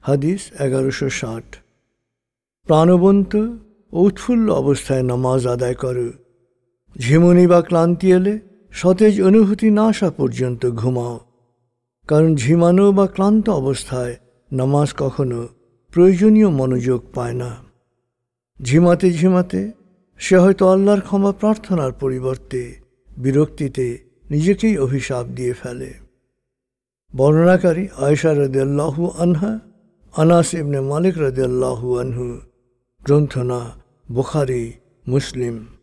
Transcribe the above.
হাদিস 1160। প্রাণবন্ত ও উৎফুল্ল অবস্থায় নামাজ আদায় করো। ঝিমুনি বা ক্লান্তি এলে সতেজ অনুভূতি না আসা পর্যন্ত ঘুমাও, কারণ ঝিমানো বা ক্লান্ত অবস্থায় নামাজ কখনো প্রয়োজনীয় মনোযোগ পায় না। ঝিমাতে ঝিমাতে সে হয়তো আল্লাহর ক্ষমা প্রার্থনার পরিবর্তে বিরক্তিতে নিজেকেই অভিশাপ দিয়ে ফেলে। বর্ণনাকারী আয়েশা রাদিয়াল্লাহু আনহা, আনাস ইবনে মালিক রাদিয়াল্লাহু আনহু। গ্রন্থনা বুখারী, মুসলিম।